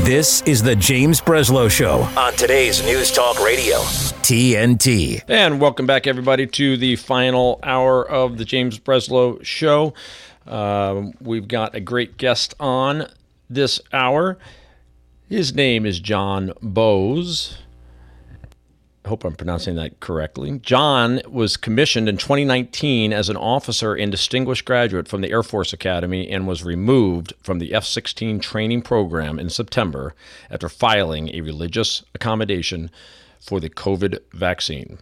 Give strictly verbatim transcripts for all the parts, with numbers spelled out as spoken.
This is the James Breslow Show on today's News Talk Radio, T N T. And welcome back, everybody, to the final hour of the James Breslow Show. Uh, we've got a great guest on this hour. His name is John Bowes. I hope I'm pronouncing that correctly. John was commissioned in twenty nineteen as an officer and distinguished graduate from the Air Force Academy and was removed from the F sixteen training program in September after filing a religious accommodation for the COVID vaccine.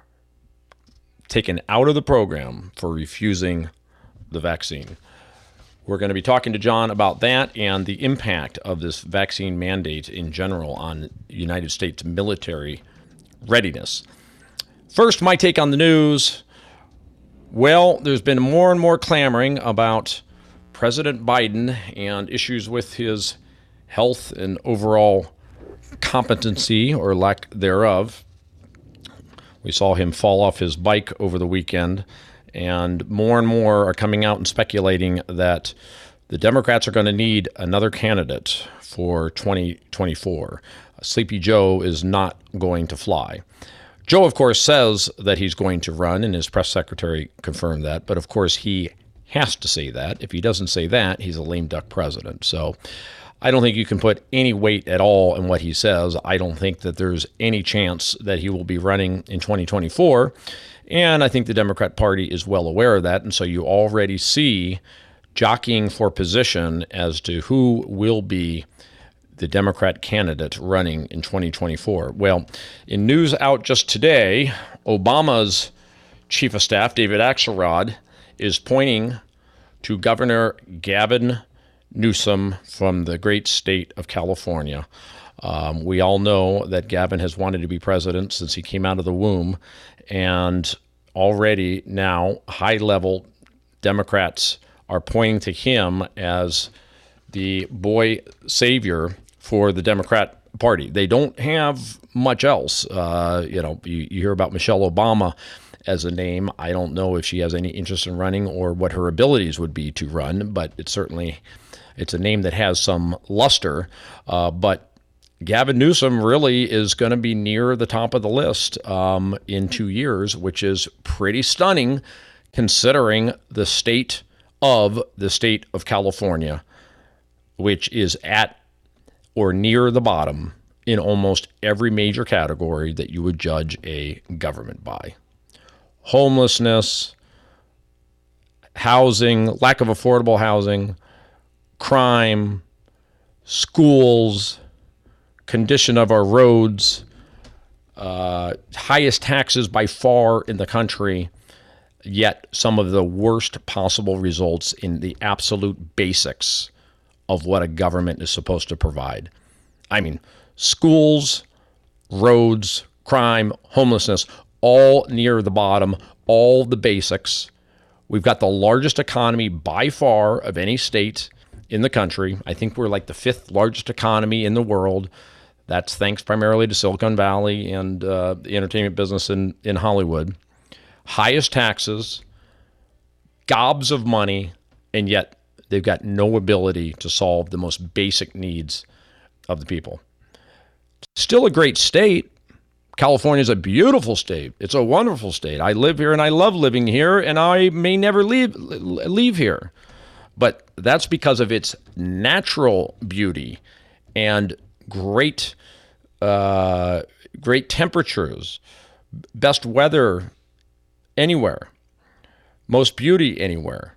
Taken out of the program for refusing the vaccine. We're going to be talking to John about that and the impact of this vaccine mandate in general on United States military readiness. First, my take on the news. Well, there's been more and more clamoring about President Biden and issues with his health and overall competency or lack thereof. We saw him fall off his bike over the weekend, and more and more are coming out and speculating that the Democrats are going to need another candidate for twenty twenty-four. Sleepy Joe is not going to fly. Joe, of course, says that he's going to run, and his press secretary confirmed that. But, of course, he has to say that. If he doesn't say that, he's a lame duck president. So I don't think you can put any weight at all in what he says. I don't think that there's any chance that he will be running in twenty twenty-four. And I think the Democrat Party is well aware of that. And so you already see jockeying for position as to who will be the Democrat candidate running in twenty twenty-four. Well, in news out just today, Obama's chief of staff, David Axelrod, is pointing to Governor Gavin Newsom from the great state of California. Um, we all know that Gavin has wanted to be president since he came out of the womb, and already now high-level Democrats are pointing to him as the boy savior for the Democrat Party. They don't have much else. Uh, you know, you, you hear about Michelle Obama as a name. I don't know if she has any interest in running or what her abilities would be to run, but it's certainly, it's a name that has some luster. Uh, but Gavin Newsom really is going to be near the top of the list um, in two years, which is pretty stunning considering the state of the state of California, which is at or near the bottom in almost every major category that you would judge a government by. Homelessness, housing, lack of affordable housing, crime, schools, condition of our roads, uh, highest taxes by far in the country, yet some of the worst possible results in the absolute basics of what a government is supposed to provide. I mean, schools, roads, crime, homelessness, all near the bottom, all the basics. We've got the largest economy by far of any state in the country. I think we're like the fifth largest economy in the world. That's thanks primarily to Silicon Valley and uh, the entertainment business in, in Hollywood. Highest taxes, gobs of money, and yet they've got no ability to solve the most basic needs of the people. Still a great state. California is a beautiful state. It's a wonderful state. I live here and I love living here, and I may never leave leave here. But that's because of its natural beauty and great, uh, great temperatures, best weather anywhere, most beauty anywhere.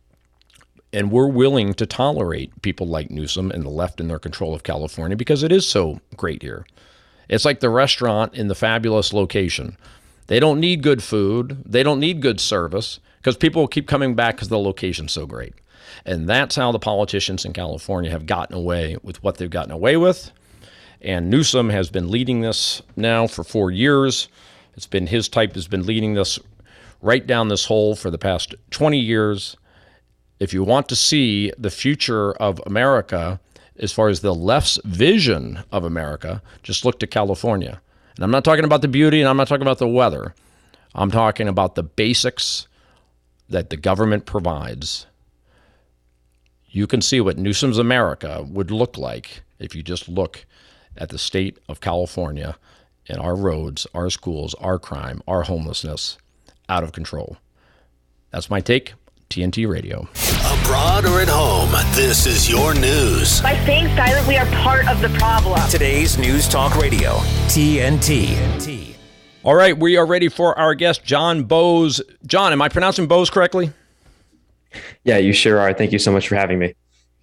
And we're willing to tolerate people like Newsom and the left in their control of California because it is so great here. It's like the restaurant in the fabulous location. They don't need good food. They don't need good service because people will keep coming back because the location's so great. And that's how the politicians in California have gotten away with what they've gotten away with. And Newsom has been leading this now for four years. It's been his type has been leading this right down this hole for the past twenty years. If you want to see the future of America, as far as the left's vision of America, just look to California. And I'm not talking about the beauty, and I'm not talking about the weather. I'm talking about the basics that the government provides. you can see what Newsom's America would look like if you just look at the state of California and our roads, our schools, our crime, our homelessness out of control. That's my take. T N T Radio. Abroad or at home, this is your news. By staying silent, we are part of the problem. Today's News Talk Radio, T N T. All right, we are ready for our guest, John Bowes. John, am I pronouncing Bowes correctly? Yeah, you sure are. Thank you so much for having me.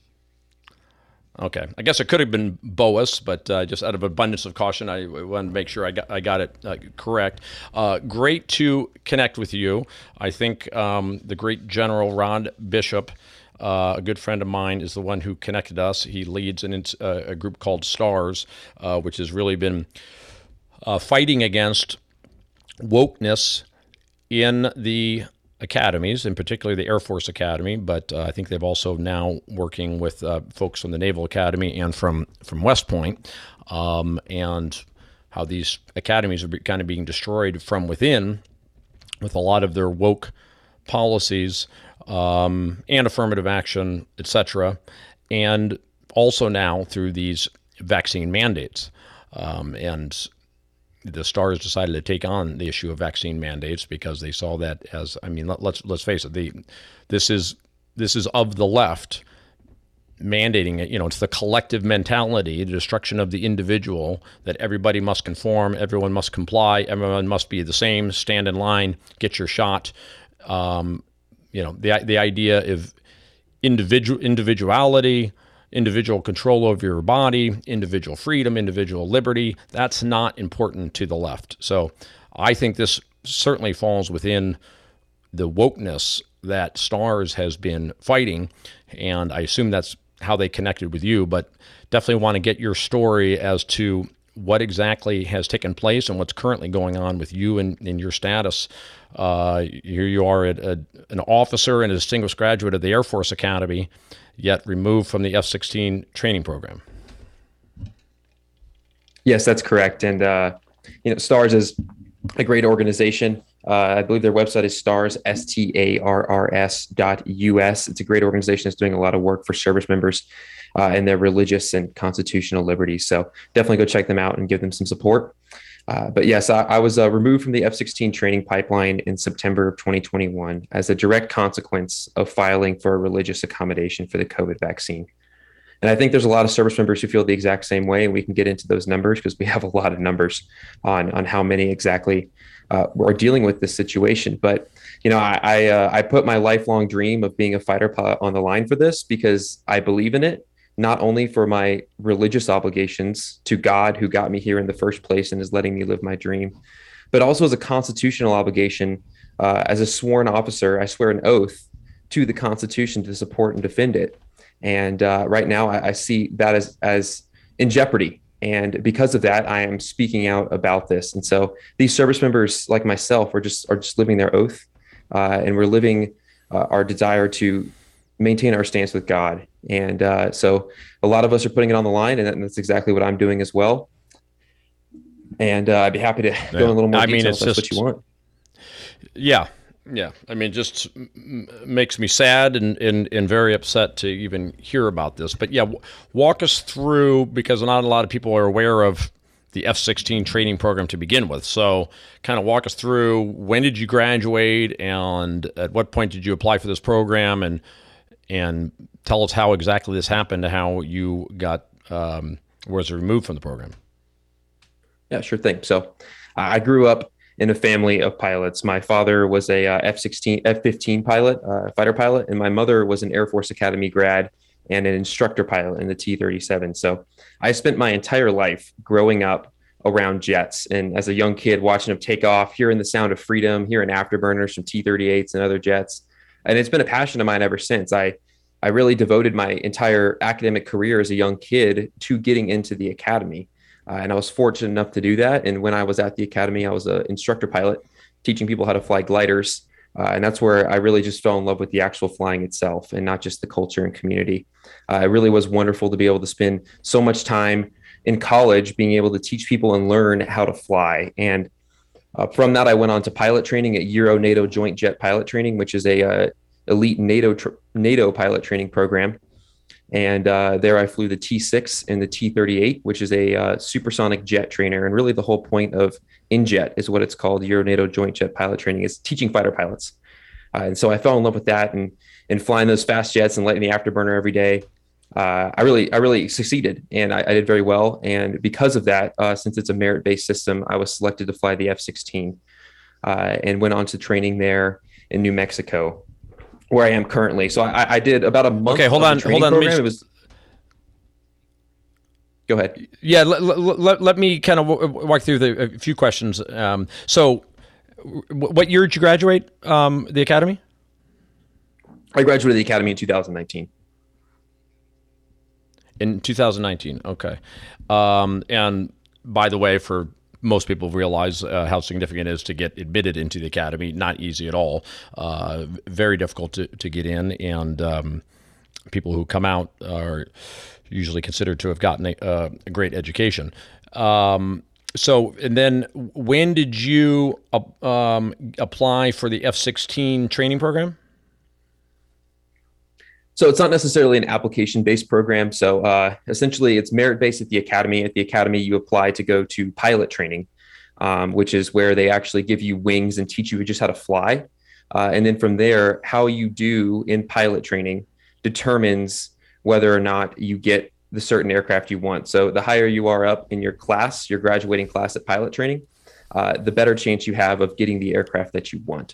Okay, I guess it could have been Boas, but uh, just out of abundance of caution, I wanted to make sure I got I got it uh, correct. Uh, great to connect with you. I think um, the great General Rod Bishop, uh, a good friend of mine, is the one who connected us. He leads an, uh, a group called STARS, uh, which has really been uh, fighting against wokeness in the academies, in particular the Air Force Academy, but uh, I think they've also now working with uh, folks from the Naval Academy and from, from West Point, um, and how these academies are be, kind of being destroyed from within with a lot of their woke policies um, and affirmative action, et cetera, and also now through these vaccine mandates. Um, and the STARS decided to take on the issue of vaccine mandates because they saw that as, I mean, let, let's let's face it, the this is this is of the left mandating it. You know, it's the collective mentality, the destruction of the individual, that everybody must conform, everyone must comply, everyone must be the same, stand in line, get your shot. Um, you know, the the idea of individual individuality, individual control over your body, individual freedom, individual liberty, that's not important to the left. So I think this certainly falls within the wokeness that STARS has been fighting, and I assume that's how they connected with you, but definitely want to get your story as to what exactly has taken place and what's currently going on with you and in your status. Uh, here you are, at a, an officer and a distinguished graduate of the Air Force Academy, yet removed from the F sixteen training program. Yes, that's correct. And, uh, you know, STARS is a great organization. Uh, I believe their website is STARS, S T A R R S dot U S. It's a great organization that's doing a lot of work for service members uh, and their religious and constitutional liberties. So definitely go check them out and give them some support. Uh, but yes, I, I was uh, removed from the F sixteen training pipeline in September of twenty twenty-one as a direct consequence of filing for a religious accommodation for the COVID vaccine. And I think there's a lot of service members who feel the exact same way, and we can get into those numbers because we have a lot of numbers on, on how many exactly uh, are dealing with this situation. But, you know, I I, uh, I put my lifelong dream of being a fighter pilot on the line for this because I believe in it. Not only for my religious obligations to God, who got me here in the first place and is letting me live my dream, but also as a constitutional obligation. Uh, as a sworn officer, I swear an oath to the Constitution to support and defend it. And uh, right now I, I see that as, as in jeopardy. And because of that, I am speaking out about this. And so these service members like myself are just, are just living their oath. Uh, and we're living uh, our desire to maintain our stance with God. And uh, so a lot of us are putting it on the line, and that's exactly what I'm doing as well. And uh, I'd be happy to yeah. go in a little more I detail mean, if that's just, what you want. Yeah. Yeah. I mean, just m- makes me sad and, and, and very upset to even hear about this. But yeah, w- walk us through, because not a lot of people are aware of the F sixteen training program to begin with. So kind of walk us through, when did you graduate and at what point did you apply for this program, and and tell us how exactly this happened, to how you got um, was removed from the program. Yeah, sure thing. So I grew up in a family of pilots. My father was a uh, F sixteen, F fifteen pilot, uh, fighter pilot, and my mother was an Air Force Academy grad and an instructor pilot in the T thirty-seven. So I spent my entire life growing up around jets, and as a young kid watching them take off, hearing the sound of freedom, hearing afterburners from T thirty-eights and other jets. And it's been a passion of mine ever since. I I really devoted my entire academic career as a young kid to getting into the academy. Uh, and I was fortunate enough to do that. And when I was at the academy, I was an instructor pilot teaching people how to fly gliders. Uh, and that's where I really just fell in love with the actual flying itself and not just the culture and community. Uh, it really was wonderful to be able to spend so much time in college being able to teach people and learn how to fly. And uh, from that, I went on to pilot training at Euro NATO Joint Jet Pilot Training, which is a uh, elite NATO tr- NATO pilot training program. And uh, there I flew the T six and the T thirty-eight, which is a uh, supersonic jet trainer. And really the whole point of InJet is what it's called, Euro-NATO Joint Jet Pilot Training, is teaching fighter pilots. Uh, and so I fell in love with that, and and flying those fast jets and lighting the afterburner every day. Uh, I really, I really succeeded, and I, I did very well. And because of that, uh, since it's a merit-based system, I was selected to fly the F sixteen, uh, and went on to training there in New Mexico, where I am currently. So I, I did about a month. Okay, hold on, hold on. Program. It was. Go ahead. Yeah, let, let, let me kind of walk through the, a few questions. Um, so, what year did you graduate um, the academy? I graduated the academy in two thousand nineteen. In two thousand nineteen, okay. Um, and by the way, for most people realize uh, how significant it is to get admitted into the academy. Not easy at all. Uh, very difficult to, to get in, and um, people who come out are usually considered to have gotten a, uh, a great education. Um, so, and then when did you uh, um, apply for the F sixteen training program? So it's not necessarily an application-based program. So uh, essentially, it's merit-based at the academy. At the academy, you apply to go to pilot training, um, which is where they actually give you wings and teach you just how to fly. Uh, and then from there, how you do in pilot training determines whether or not you get the certain aircraft you want. So the higher you are up in your class, your graduating class at pilot training, uh, the better chance you have of getting the aircraft that you want.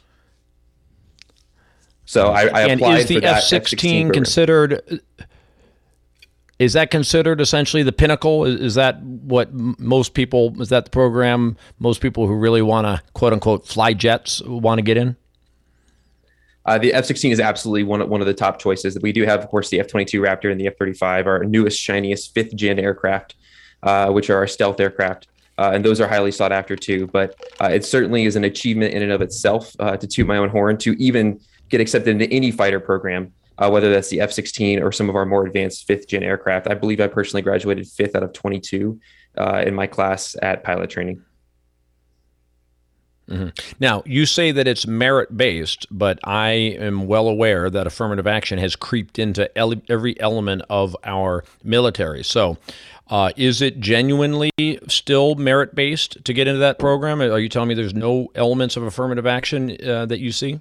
So I, I and applied is the for that F sixteen considered? Is that considered essentially the pinnacle? Is, is that what most people? Is that the program most people who really want to quote unquote fly jets want to get in? Uh, the F sixteen is absolutely one of, one of the top choices. We do have, of course, the F twenty-two Raptor and the F thirty-five, our newest, shiniest fifth gen aircraft, uh, which are our stealth aircraft. Uh, and those are highly sought after too. But uh, it certainly is an achievement in and of itself uh, to toot my own horn, to even get accepted into any fighter program, uh, whether that's the F sixteen or some of our more advanced fifth gen aircraft. I believe I personally graduated fifth out of twenty-two uh, in my class at pilot training. Mm-hmm. Now, you say that it's merit-based, but I am well aware that affirmative action has creeped into ele- every element of our military. So uh, is it genuinely still merit-based to get into that program? Are you telling me there's no elements of affirmative action uh, that you see?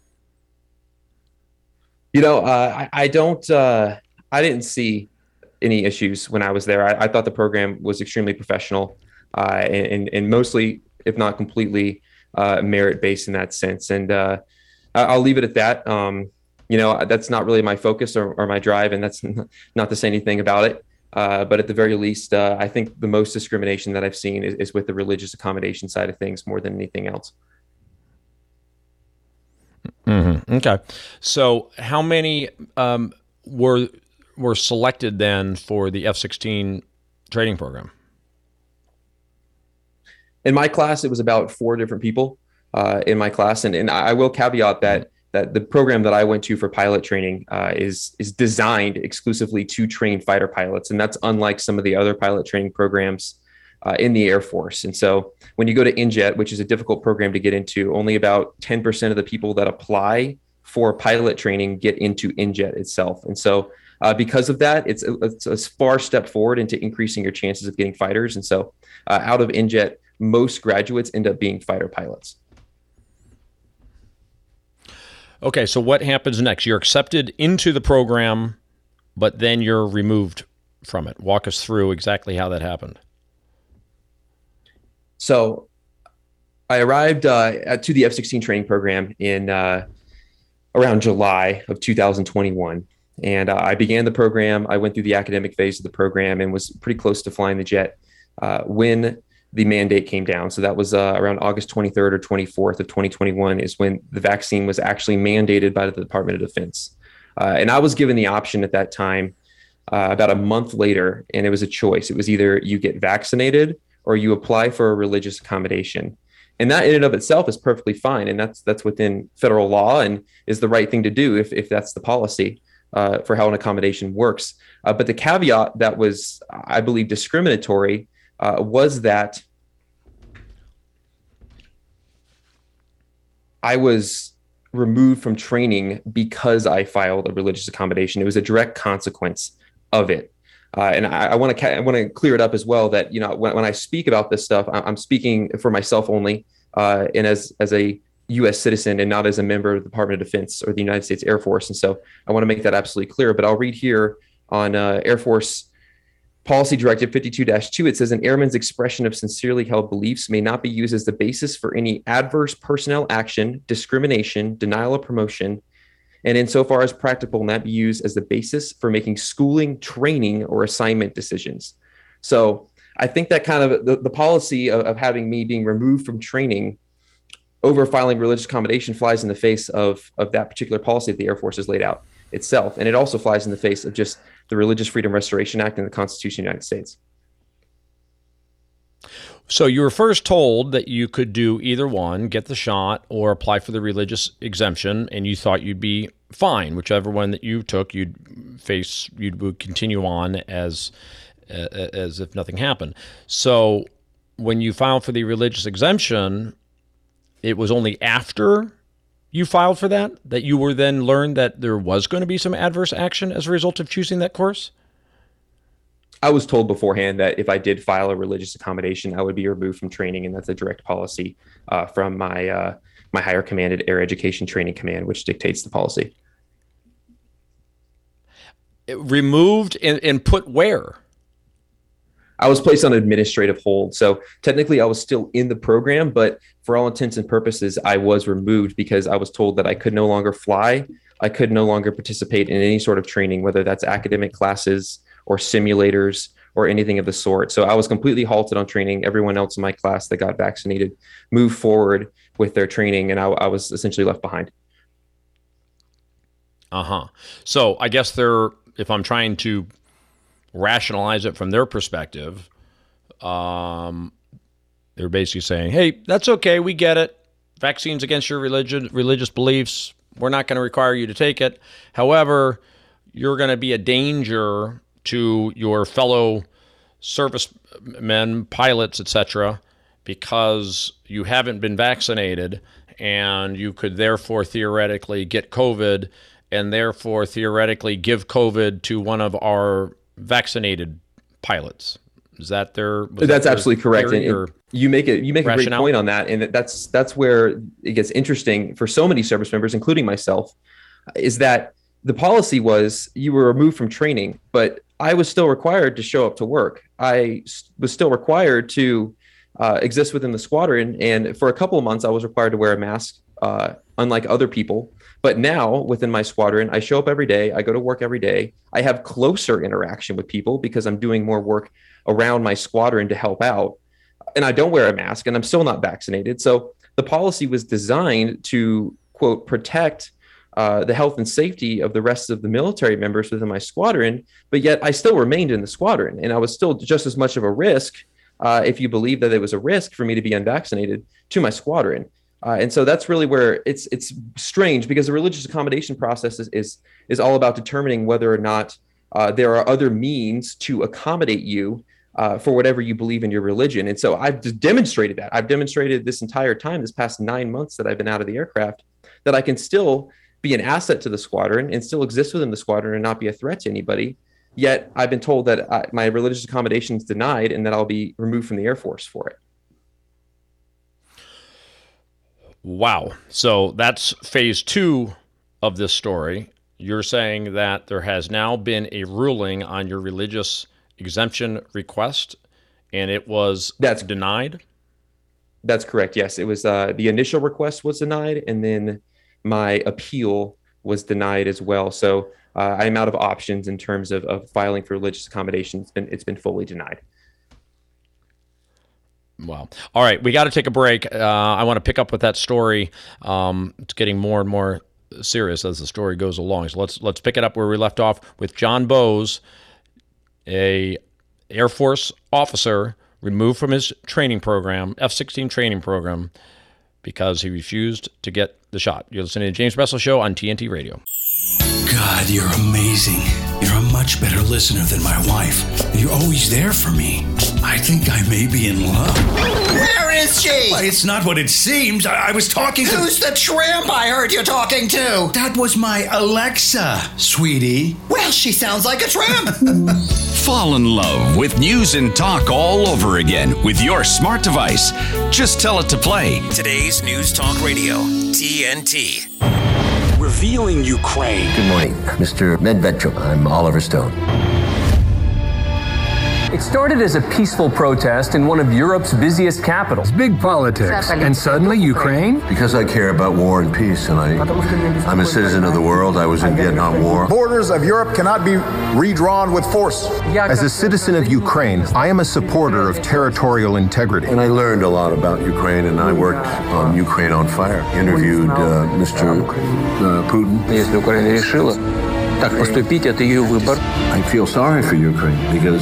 You know, uh, I, I don't, uh, I didn't see any issues when I was there. I, I thought the program was extremely professional uh, and, and mostly, if not completely, uh, merit-based in that sense. And uh, I'll leave it at that. Um, you know, that's not really my focus or, or my drive, and that's not to say anything about it. Uh, but at the very least, uh, I think the most discrimination that I've seen is, is with the religious accommodation side of things more than anything else. Mm-hmm. Okay. So how many um, were were selected then for the F sixteen training program? In my class, it was about four different people uh, in my class. And, and I will caveat that that the program that I went to for pilot training uh, is is designed exclusively to train fighter pilots. And that's unlike some of the other pilot training programs Uh, in the Air Force. And so when you go to InJet, which is a difficult program to get into, only about ten percent of the people that apply for pilot training get into InJet itself. And so uh, because of that, it's, it's a far step forward into increasing your chances of getting fighters. And so uh, out of InJet, most graduates end up being fighter pilots. Okay, so what happens next? You're accepted into the program, but then you're removed from it. Walk us through exactly how that happened. So I arrived uh, at, to the F sixteen training program in uh, around July of two thousand twenty-one. And uh, I began the program. I went through the academic phase of the program and was pretty close to flying the jet uh, when the mandate came down. So that was uh, around August twenty-third or twenty-fourth of twenty twenty-one is when the vaccine was actually mandated by the Department of Defense. Uh, and I was given the option at that time uh, about a month later, and it was a choice. It was either you get vaccinated or you apply for a religious accommodation. And that in and of itself is perfectly fine. And that's that's within federal law and is the right thing to do if, if that's the policy uh, for how an accommodation works. Uh, but the caveat that was, I believe, discriminatory uh, was that I was removed from training because I filed a religious accommodation. It was a direct consequence of it. Uh, and I, I want to ca- I want to clear it up as well that, you know, when, when I speak about this stuff, I'm speaking for myself only, uh, and as as a U S citizen and not as a member of the Department of Defense or the United States Air Force. And so I want to make that absolutely clear. But I'll read here on uh, Air Force Policy Directive fifty-two dash two. It says an airman's expression of sincerely held beliefs may not be used as the basis for any adverse personnel action, discrimination, denial of promotion, and insofar as practical, not be used as the basis for making schooling, training, or assignment decisions. So I think that kind of the, the policy of, of having me being removed from training over filing religious accommodation flies in the face of, of that particular policy that the Air Force has laid out itself. And it also flies in the face of just the Religious Freedom Restoration Act and the Constitution of the United States. So you were first told that you could do either one, get the shot or apply for the religious exemption, and you thought you'd be fine. Whichever one that you took, you'd face, you would continue on as uh, as if nothing happened. So when you filed for the religious exemption, it was only after you filed for that that you were then learned that there was going to be some adverse action as a result of choosing that course? I was told beforehand that if I did file a religious accommodation, I would be removed from training, and that's a direct policy uh, from my uh, my higher command at Air Education Training Command, which dictates the policy. It removed and, and put where? I was placed on administrative hold. So technically I was still in the program, but for all intents and purposes, I was removed because I was told that I could no longer fly. I could no longer participate in any sort of training, whether that's academic classes or simulators or anything of the sort. So I was completely halted on training. Everyone else in my class that got vaccinated moved forward with their training, and I, I was essentially left behind. Uh-huh. So I guess they're, if I'm trying to rationalize it from their perspective, um, they're basically saying, hey, that's okay, we get it. Vaccines against your religion, religious beliefs, we're not going to require you to take it. However, you're going to be a danger to your fellow servicemen, pilots, et cetera, because you haven't been vaccinated, and you could therefore theoretically get COVID, and therefore theoretically give COVID to one of our vaccinated pilots. Is that their? That's that absolutely correct. And, and you make it. You make rationale? a great point on that, and that's that's where it gets interesting for so many service members, including myself, is that the policy was you were removed from training, but I was still required to show up to work. I was still required to uh, exist within the squadron, and for a couple of months, I was required to wear a mask, uh, unlike other people. But now within my squadron, I show up every day. I go to work every day. I have closer interaction with people because I'm doing more work around my squadron to help out. And I don't wear a mask, and I'm still not vaccinated. So the policy was designed to, quote, protect uh, the health and safety of the rest of the military members within my squadron. But yet I still remained in the squadron, and I was still just as much of a risk, uh, if you believe that it was a risk for me to be unvaccinated, to my squadron. Uh, and so that's really where it's it's strange, because the religious accommodation process is is, is all about determining whether or not uh, there are other means to accommodate you uh, for whatever you believe in your religion. And so I've just demonstrated that. I've demonstrated this entire time, this past nine months that I've been out of the aircraft, that I can still be an asset to the squadron and still exist within the squadron and not be a threat to anybody. Yet I've been told that I, my religious accommodation is denied and that I'll be removed from the Air Force for it. Wow. So that's phase two of this story. You're saying that there has now been a ruling on your religious exemption request, and it was that's denied? That's correct. Yes, it was. Uh, the initial request was denied, and then my appeal was denied as well. So uh, I'm out of options in terms of, of filing for religious accommodation. It's been, it's been fully denied. Wow. All right. We got to take a break. Uh, I want to pick up with that story. Um, it's getting more and more serious as the story goes along. So let's let's pick it up where we left off with John Bowes, a Air Force officer removed from his training program, F sixteen training program, because he refused to get the shot. You're listening to the James Breslow Show on T N T Radio. God, you're amazing. You're a much better listener than my wife. You're always there for me. I think I may be in love. Where Where is she? Why, it's not what it seems. I, I was talking to... Who's the tramp I heard you talking to? That was my Alexa, sweetie. Well, she sounds like a tramp. Fall in love with news and talk all over again with your smart device. Just tell it to play. Today's News Talk Radio, T N T. Revealing Ukraine. Good morning, Mister Medvedchuk. I'm Oliver Stone. It started as a peaceful protest in one of Europe's busiest capitals. Big politics. And suddenly Ukraine? Because I care about war and peace, and I, I'm a citizen of the world. I was in Vietnam War. Borders of Europe cannot be redrawn with force. As a citizen of Ukraine, I am a supporter of territorial integrity. And I learned a lot about Ukraine, and I worked on Ukraine on Fire. Interviewed uh, Mister Uh, Putin. Если Украина решила так поступить, это ее выбор. I feel sorry for Ukraine because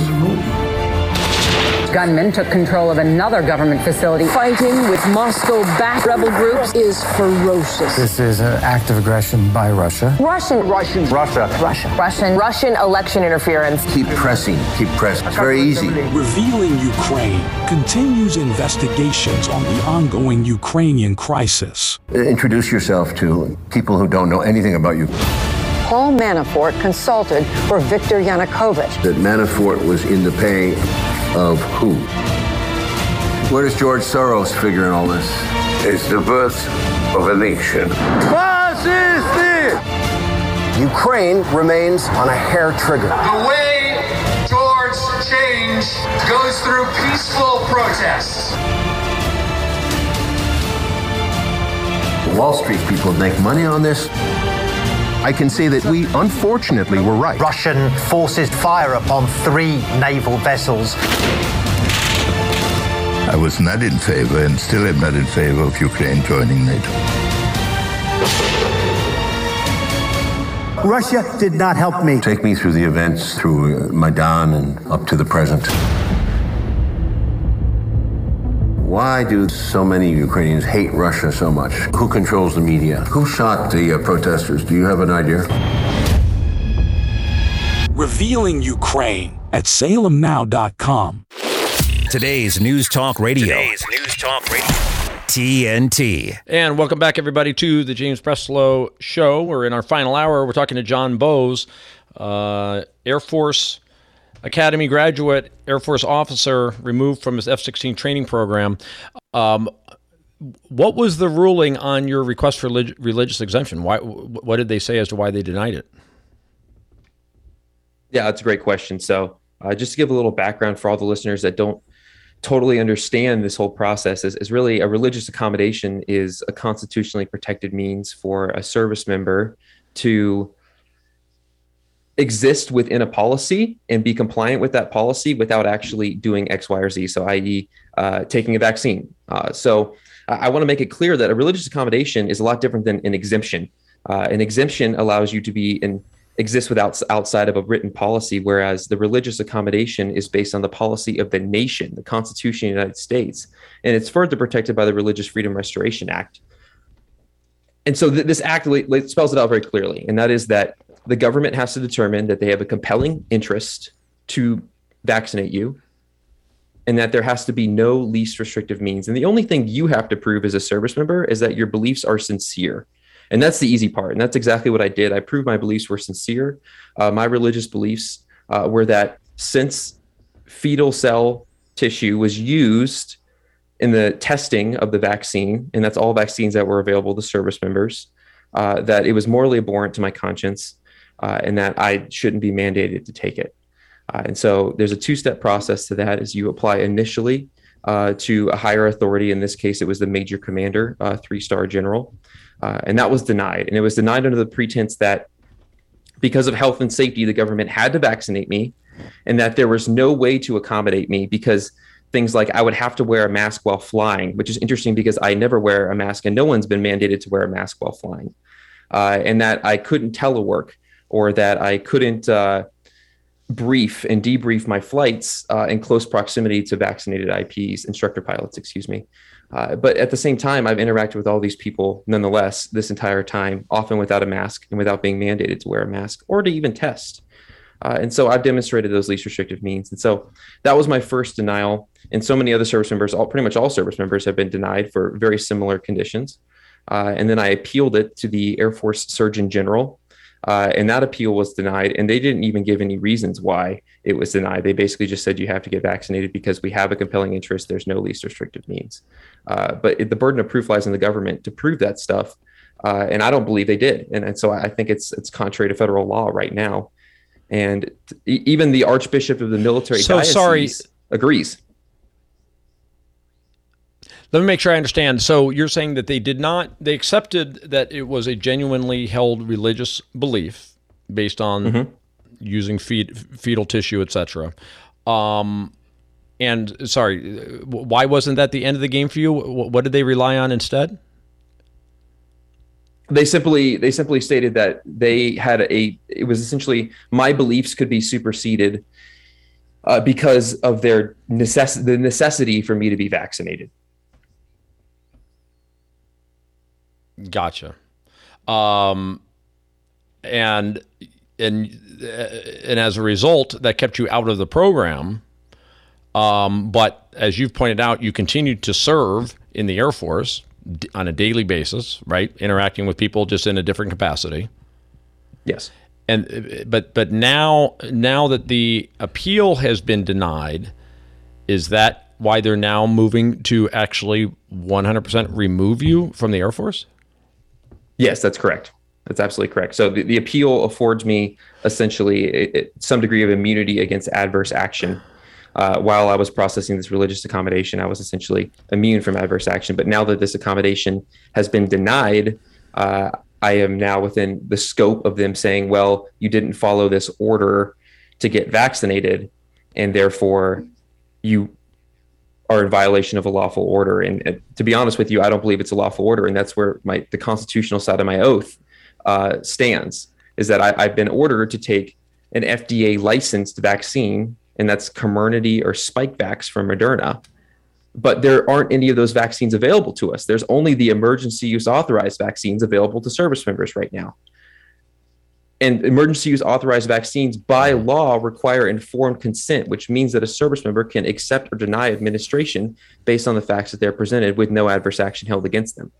gunmen took control of another government facility. Fighting with Moscow-backed rebel groups is ferocious. This is an act of aggression by Russia. Russian, Russian, Russia, Russia, Russian, Russian election interference. Keep pressing, keep pressing. It's very easy. Revealing Ukraine continues investigations on the ongoing Ukrainian crisis. Introduce yourself to people who don't know anything about you. Paul Manafort consulted for Viktor Yanukovych. That Manafort was in the pay of who? Where does George Soros figure in all this? It's the birth of a nation. Ukraine remains on a hair trigger. The way towards change goes through peaceful protests. Wall Street people make money on this. I can say that we, unfortunately, were right. Russian forces fire upon three naval vessels. I was not in favor and still am not in favor of Ukraine joining NATO. Russia did not help me. Take me through the events, through uh, Maidan and up to the present. Why do so many Ukrainians hate Russia so much? Who controls the media? Who shot the uh, protesters? Do you have an idea? Revealing Ukraine at Salem Now dot com. Today's News Talk Radio. Today's News Talk Radio. T N T. And welcome back, everybody, to the James Breslow Show. We're in our final hour. We're talking to John Bowes, uh, Air Force Academy graduate, Air Force officer, removed from his F sixteen training program. Um, what was the ruling on your request for relig- religious exemption? Why? What did they say as to why they denied it? Yeah, that's a great question. So uh, just to give a little background for all the listeners that don't totally understand this whole process, is, is really a religious accommodation is a constitutionally protected means for a service member to exist within a policy and be compliant with that policy without actually doing X, Y, or Z. So, that is, uh, taking a vaccine. Uh, so, I, I want to make it clear that a religious accommodation is a lot different than an exemption. Uh, an exemption allows you to be and exist without outside of a written policy, whereas the religious accommodation is based on the policy of the nation, the Constitution of the United States, and it's further protected by the Religious Freedom Restoration Act. And so, th- this act like, spells it out very clearly, and that is that the government has to determine that they have a compelling interest to vaccinate you, and that there has to be no least restrictive means. And the only thing you have to prove as a service member is that your beliefs are sincere. And that's the easy part. And that's exactly what I did. I proved my beliefs were sincere. Uh, my religious beliefs uh, were that since fetal cell tissue was used in the testing of the vaccine, and that's all vaccines that were available to service members, uh, that it was morally abhorrent to my conscience, Uh, and that I shouldn't be mandated to take it. Uh, and so there's a two-step process to that. Is you apply initially uh, to a higher authority. In this case, it was the major commander, uh, three-star general. Uh, and that was denied. And it was denied under the pretense that because of health and safety, the government had to vaccinate me, and that there was no way to accommodate me because things like I would have to wear a mask while flying, which is interesting because I never wear a mask and no one's been mandated to wear a mask while flying. Uh, and that I couldn't telework, or that I couldn't uh, brief and debrief my flights uh, in close proximity to vaccinated I Ps, instructor pilots, excuse me. Uh, but at the same time, I've interacted with all these people nonetheless this entire time, often without a mask and without being mandated to wear a mask or to even test. Uh, and so I've demonstrated those least restrictive means. And so that was my first denial. And so many other service members, all pretty much all service members have been denied for very similar conditions. Uh, and then I appealed it to the Air Force Surgeon General. Uh, and that appeal was denied. And they didn't even give any reasons why it was denied. They basically just said you have to get vaccinated because we have a compelling interest. There's no least restrictive means. Uh, but it, the burden of proof lies on the government to prove that stuff. Uh, and I don't believe they did. And, and so I think it's it's contrary to federal law right now. And t- even the Archbishop of the military so diocese sorry. agrees. Let me make sure I understand. So you're saying that they did not, they accepted that it was a genuinely held religious belief based on mm-hmm. using feed, fetal tissue, et cetera. Um, and sorry, why wasn't that the end of the game for you? What did they rely on instead? They simply they simply stated that they had a, it was essentially my beliefs could be superseded uh, because of their necess- the necessity for me to be vaccinated. Gotcha. Um, and and and as a result, that kept you out of the program. Um, but as you've pointed out, you continued to serve in the Air Force on a daily basis, right? Interacting with people just in a different capacity. Yes. And but but now now that the appeal has been denied, is that why they're now moving to actually one hundred percent remove you from the Air Force? Yes, that's correct. That's absolutely correct. So the, the appeal affords me essentially a, a, some degree of immunity against adverse action. Uh, while I was processing this religious accommodation, I was essentially immune from adverse action. But now that this accommodation has been denied, uh, I am now within the scope of them saying, well, you didn't follow this order to get vaccinated, and therefore you are in violation of a lawful order. And uh, to be honest with you, I don't believe it's a lawful order. And that's where my the constitutional side of my oath uh, stands, is that I, I've been ordered to take an F D A licensed vaccine, and that's Comirnaty or Spikevax from Moderna. But there aren't any of those vaccines available to us. There's only the emergency use authorized vaccines available to service members right now. And emergency use authorized vaccines by law require informed consent, which means that a service member can accept or deny administration based on the facts that they're presented with no adverse action held against them.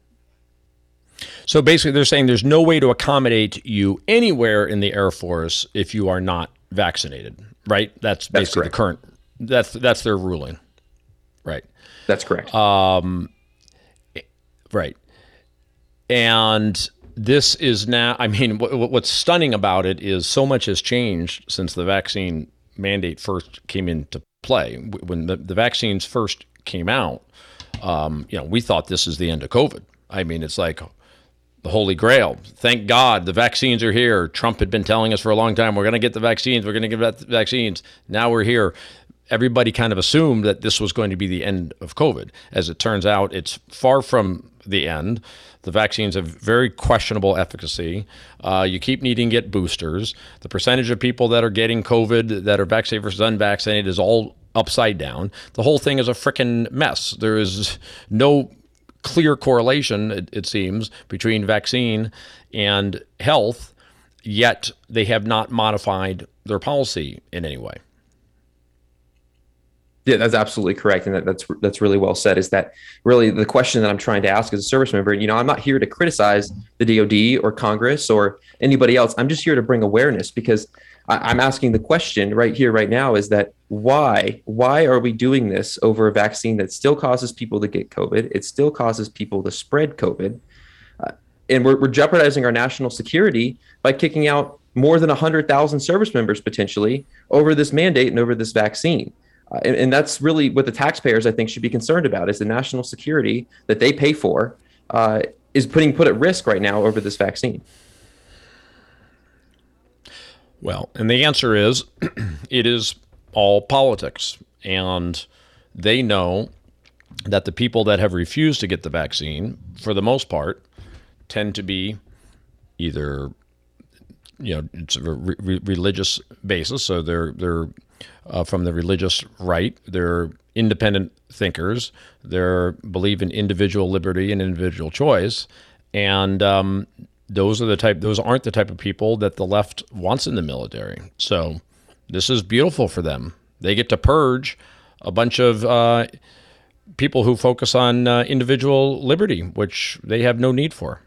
So basically they're saying there's no way to accommodate you anywhere in the Air Force if you are not vaccinated, right? That's basically that's the current, that's, that's their ruling. Right. That's correct. Um, right. And this is now, I mean, what, what's stunning about it is so much has changed since the vaccine mandate first came into play. When the, the vaccines first came out, um, you know, we thought this is the end of COVID. I mean, it's like the Holy Grail. Thank God the vaccines are here. Trump had been telling us for a long time, we're going to get the vaccines. We're going to get the vaccines. Now we're here. Everybody kind of assumed that this was going to be the end of COVID. As it turns out, it's far from the end. The vaccines have very questionable efficacy. Uh, you keep needing to get boosters. The percentage of people that are getting COVID that are vaccinated versus unvaccinated is all upside down. The whole thing is a frickin' mess. There is no clear correlation, it, it seems, between vaccine and health, yet they have not modified their policy in any way. Yeah, that's absolutely correct. And that, that's that's really well said, is that really the question that I'm trying to ask as a service member, you know, I'm not here to criticize the D O D or Congress or anybody else. I'm just here to bring awareness, because I, I'm asking the question right here, right now, is that why? Why are we doing this over a vaccine that still causes people to get COVID? It still causes people to spread COVID. Uh, and we're, we're jeopardizing our national security by kicking out more than one hundred thousand service members potentially over this mandate and over this vaccine. Uh, and, and that's really what the taxpayers, I think, should be concerned about, is the national security that they pay for uh, is putting put at risk right now over this vaccine. Well, and the answer is it is all politics. And they know that the people that have refused to get the vaccine, for the most part, tend to be either, you know, it's a re- re- religious basis, so they're they're uh, from the religious right. They're independent thinkers. They believe in individual liberty and individual choice, and um, those are the type, those aren't the type of people that the left wants in the military. So this is beautiful for them. They get to purge a bunch of uh, people who focus on uh, individual liberty, which they have no need for.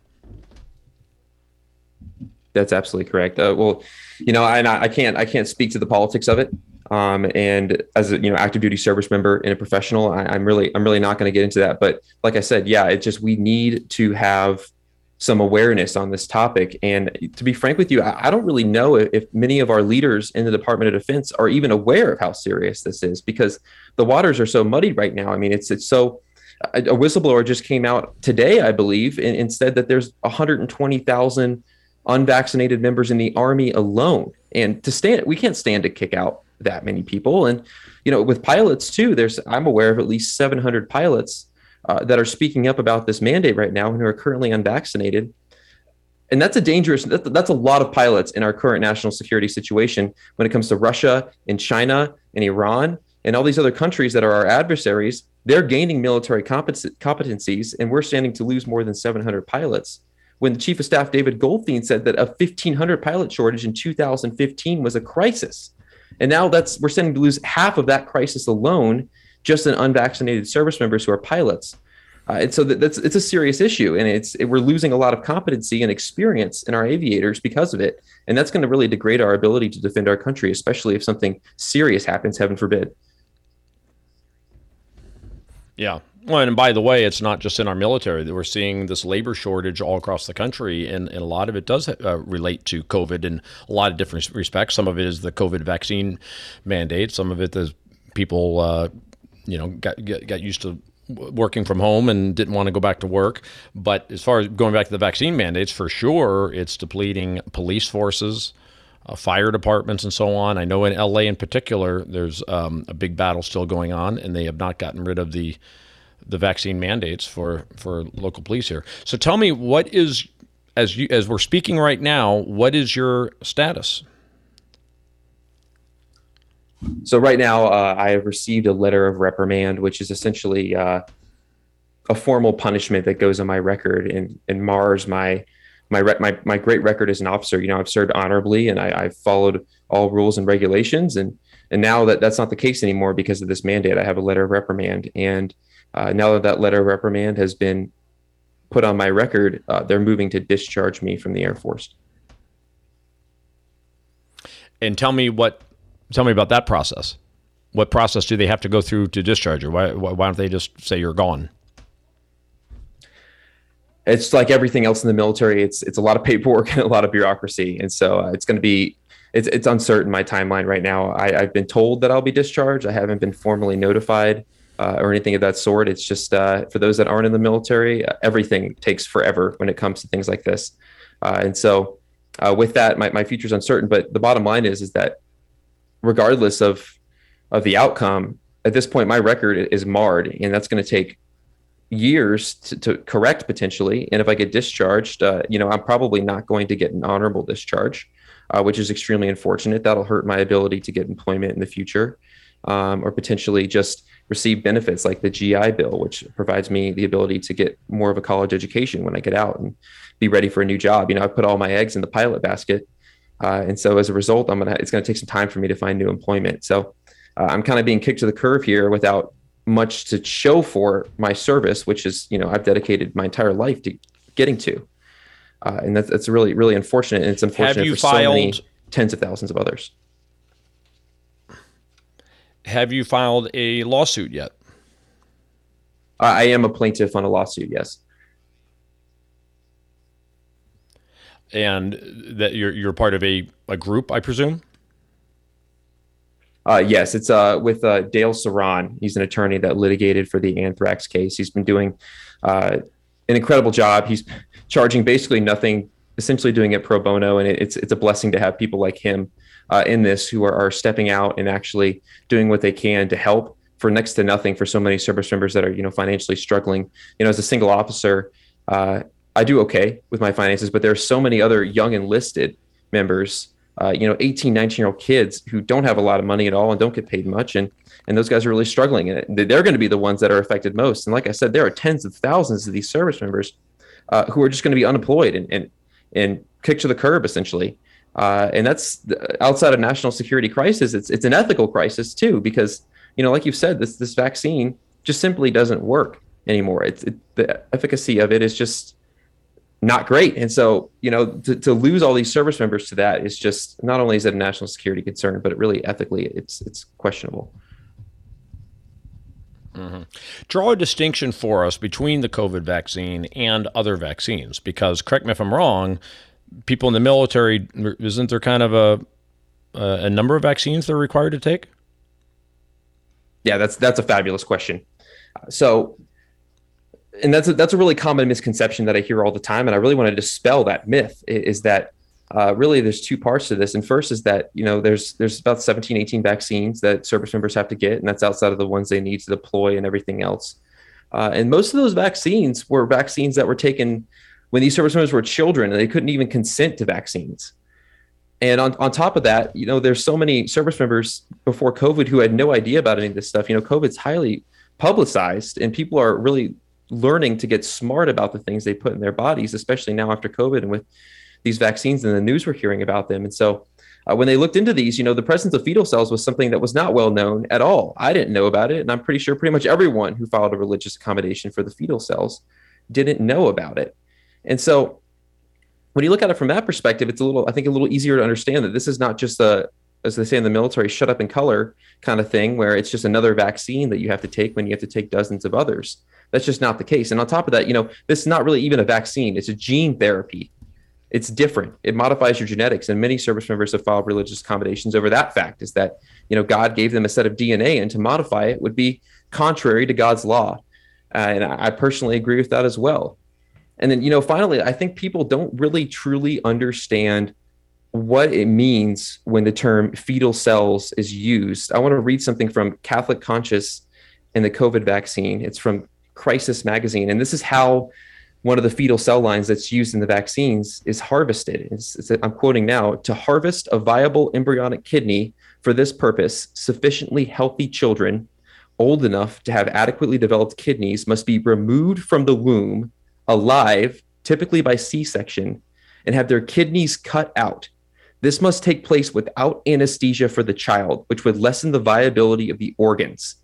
That's absolutely correct. Uh, well, you know, I, I can't I can't speak to the politics of it. Um, and as a you know active duty service member and a professional, I, I'm really I'm really not going to get into that. But like I said, yeah, it's just we need to have some awareness on this topic. And to be frank with you, I, I don't really know if, if many of our leaders in the Department of Defense are even aware of how serious this is, because the waters are so muddied right now. I mean, it's it's so. A, a whistleblower just came out today, I believe, and, and said that there's one hundred twenty thousand unvaccinated members in the Army alone. And to stand, we can't stand to kick out that many people. And, you know, with pilots too, there's, I'm aware of at least seven hundred pilots uh, that are speaking up about this mandate right now and who are currently unvaccinated. And that's a dangerous, that's a lot of pilots in our current national security situation when it comes to Russia and China and Iran and all these other countries that are our adversaries. They're gaining military competen- competencies, and we're standing to lose more than seven hundred pilots. When the Chief of Staff, David Goldfein, said that a fifteen hundred pilot shortage in two thousand fifteen was a crisis. And now that's we're standing to lose half of that crisis alone, just in unvaccinated service members who are pilots. Uh, and so that, that's it's a serious issue. And it's it, we're losing a lot of competency and experience in our aviators because of it. And that's going to really degrade our ability to defend our country, especially if something serious happens, heaven forbid. Yeah. Well, and by the way, it's not just in our military that we're seeing this labor shortage all across the country, and, and a lot of it does uh, relate to COVID in a lot of different respects. Some of it is the COVID vaccine mandate. Some of it is people, uh, you know, got, got got used to working from home and didn't want to go back to work. But as far as going back to the vaccine mandates, for sure, it's depleting police forces, Uh, fire departments, and so on. I know in L A in particular, there's um, a big battle still going on, and they have not gotten rid of the the vaccine mandates for, for local police here. So tell me, what is, as you as we're speaking right now, what is your status? So right now, uh, I have received a letter of reprimand, which is essentially uh, a formal punishment that goes on my record and, and mars my My, re- my my great record as an officer. You know, I've served honorably, and I, I've followed all rules and regulations. And and now that that's not the case anymore because of this mandate, I have a letter of reprimand. And uh, now that that letter of reprimand has been put on my record, uh, they're moving to discharge me from the Air Force. And tell me what, tell me about that process. What process do they have to go through to discharge you? Why why don't they just say you're gone? It's like everything else in the military. It's it's a lot of paperwork and a lot of bureaucracy, and so uh, it's going to be it's it's uncertain. My timeline right now. I, I've been told that I'll be discharged. I haven't been formally notified uh, or anything of that sort. It's just uh, for those that aren't in the military, uh, everything takes forever when it comes to things like this. Uh, and so, uh, with that, my my future's uncertain. But the bottom line is is that regardless of of the outcome, at this point, my record is marred, and that's going to take years to, to correct potentially. And if I get discharged, uh, you know, I'm probably not going to get an honorable discharge, uh, which is extremely unfortunate. That'll hurt my ability to get employment in the future, um, or potentially just receive benefits like the G I Bill, which provides me the ability to get more of a college education when I get out and be ready for a new job. You know, I put all my eggs in the pilot basket. Uh, and so as a result, I'm gonna, it's going to take some time for me to find new employment. So uh, I'm kind of being kicked to the curb here without much to show for my service, which is, you know, I've dedicated my entire life to getting to. Uh, and that's, that's really, really unfortunate. And it's unfortunate have you for filed, so many tens of thousands of others. Have you filed a lawsuit yet? Uh, I am a plaintiff on a lawsuit, yes. And that you're you're part of a, a group, I presume? Uh, yes, it's uh, with uh, Dale Saran. He's an attorney that litigated for the anthrax case. He's been doing uh, an incredible job. He's charging basically nothing, essentially doing it pro bono. And it, it's it's a blessing to have people like him uh, in this who are, are stepping out and actually doing what they can to help for next to nothing for so many service members that are, you know, financially struggling. You know, as a single officer, uh, I do okay with my finances, but there are so many other young enlisted members, Uh, you know, eighteen, nineteen year old kids who don't have a lot of money at all and don't get paid much. And, and those guys are really struggling. And they're going to be the ones that are affected most. And like I said, there are tens of thousands of these service members uh, who are just going to be unemployed and, and, and kicked to the curb, essentially. Uh, and that's outside of national security crisis. It's it's an ethical crisis too, because, you know, like you've said, this this vaccine just simply doesn't work anymore. It's it, the efficacy of it is just not great. And so, you know, to, to lose all these service members to that is just, not only is it a national security concern, but it really ethically it's it's questionable. Mm-hmm. Draw a distinction for us between the COVID vaccine and other vaccines, because correct me if I'm wrong, people in the military, isn't there kind of a a number of vaccines they're required to take? Yeah, that's that's a fabulous question. So, and that's a, that's a really common misconception that I hear all the time, and I really want to dispel that myth. Is that uh, really there's two parts to this, and first is that, you know, there's there's about seventeen, eighteen vaccines that service members have to get, and that's outside of the ones they need to deploy and everything else. Uh, and most of those vaccines were vaccines that were taken when these service members were children and they couldn't even consent to vaccines. And on, on top of that, you know, there's so many service members before COVID who had no idea about any of this stuff. You know, COVID's highly publicized and people are really learning to get smart about the things they put in their bodies, especially now after COVID and with these vaccines and the news we're hearing about them. And so uh, when they looked into these, you know, the presence of fetal cells was something that was not well known at all. I didn't know about it. And I'm pretty sure pretty much everyone who filed a religious accommodation for the fetal cells didn't know about it. And so when you look at it from that perspective, it's a little, I think, a little easier to understand that this is not just a, as they say in the military, shut up and color kind of thing, where it's just another vaccine that you have to take when you have to take dozens of others. That's just not the case. And on top of that, you know, this is not really even a vaccine. It's a gene therapy. It's different. It modifies your genetics. And many service members have filed religious accommodations over that fact, is that, you know, God gave them a set of D N A, and to modify it would be contrary to God's law. Uh, and I personally agree with that as well. And then, you know, finally, I think people don't really truly understand what it means when the term fetal cells is used. I want to read something from Catholic Conscience and the COVID vaccine. It's from Crisis Magazine. And this is how one of the fetal cell lines that's used in the vaccines is harvested. It's, it's, I'm quoting now: to harvest a viable embryonic kidney for this purpose, sufficiently healthy children old enough to have adequately developed kidneys must be removed from the womb alive, typically by C-section, and have their kidneys cut out. This must take place without anesthesia for the child, which would lessen the viability of the organs.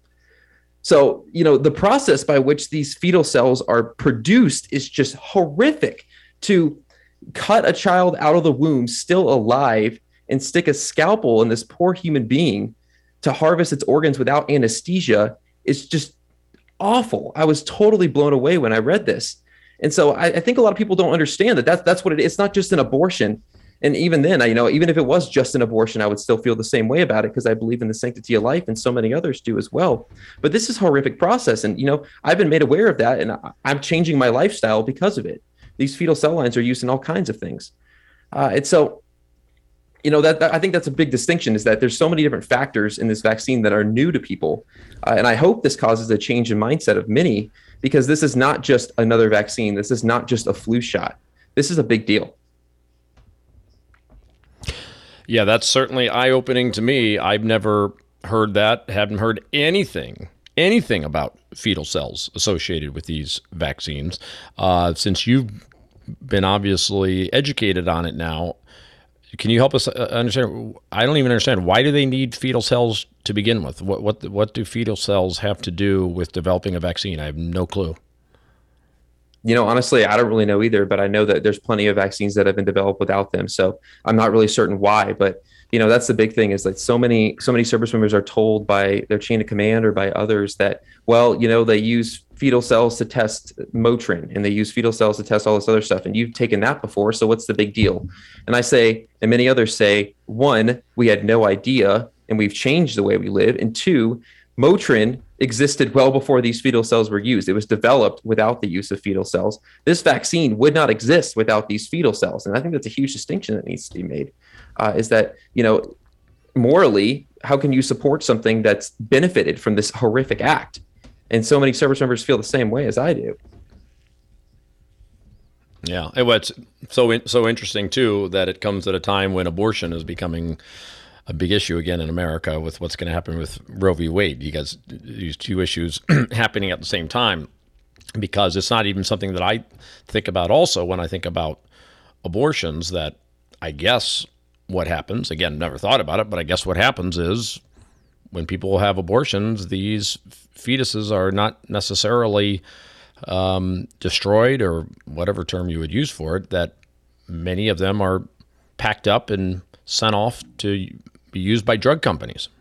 So, you know, the process by which these fetal cells are produced is just horrific. To cut a child out of the womb still alive and stick a scalpel in this poor human being to harvest its organs without anesthesia is just awful. I was totally blown away when I read this. And so I, I think a lot of people don't understand that that's, that's what it is. It's not just an abortion. And even then, I, you know, even if it was just an abortion, I would still feel the same way about it, because I believe in the sanctity of life, and so many others do as well. But this is a horrific process. And, you know, I've been made aware of that, and I'm changing my lifestyle because of it. These fetal cell lines are used in all kinds of things. Uh, and so, you know, that, that I think that's a big distinction, is that there's so many different factors in this vaccine that are new to people. Uh, and I hope this causes a change in mindset of many, because this is not just another vaccine. This is not just a flu shot. This is a big deal. Yeah, that's certainly eye-opening to me. I've never heard that, haven't heard anything, anything about fetal cells associated with these vaccines. Uh, since you've been obviously educated on it now, can you help us understand? I don't even understand. Why do they need fetal cells to begin with? What what what do fetal cells have to do with developing a vaccine? I have no clue. You know, honestly, I don't really know either, but I know that there's plenty of vaccines that have been developed without them. So I'm not really certain why, but, you know, that's the big thing, is that so many, so many service members are told by their chain of command or by others that, well, you know, they use fetal cells to test Motrin, and they use fetal cells to test all this other stuff. And you've taken that before. So what's the big deal? And I say, and many others say, one, we had no idea and we've changed the way we live. And two, Motrin existed well before these fetal cells were used. It was developed without the use of fetal cells. This vaccine would not exist without these fetal cells. And I think that's a huge distinction that needs to be made, uh, is that, you know, morally, how can you support something that's benefited from this horrific act? And so many service members feel the same way as I do. Yeah. And what's so, so interesting, too, that it comes at a time when abortion is becoming a big issue again in America, with what's going to happen with Roe v. Wade. You guys, these two issues happening at the same time. because it's not even something that I think about also when I think about abortions, that I guess what happens, again, never thought about it, but I guess what happens is when people have abortions, these fetuses are not necessarily um, destroyed, or whatever term you would use for it, that many of them are packed up and sent off to be used by drug companies.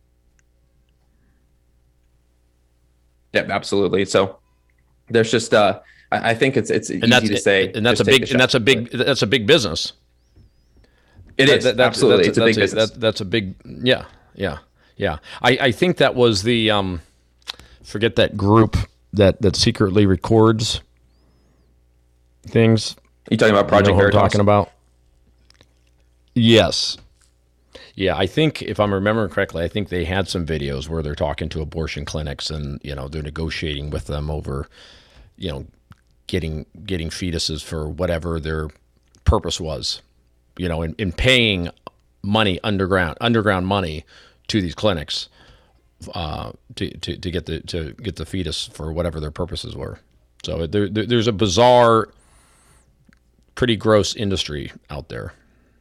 Yeah, absolutely. So there's just, uh, I, I think it's it's and easy that's, to say, and that's a big, and that's a big, that's a big business. It is that, that, absolutely. That's, it's a big that's business. That, that's a big, yeah, yeah, yeah. I, I think that was the, um, forget that group that, that secretly records things. You talking about Project you know Veritas? I'm talking about? Yes. Yeah, I think if I'm remembering correctly, I think they had some videos where they're talking to abortion clinics and, you know, they're negotiating with them over, you know, getting getting fetuses for whatever their purpose was, you know, in, in paying money underground underground money to these clinics uh, to, to to get the to get the fetus for whatever their purposes were. So there, there there's a bizarre, pretty gross industry out there.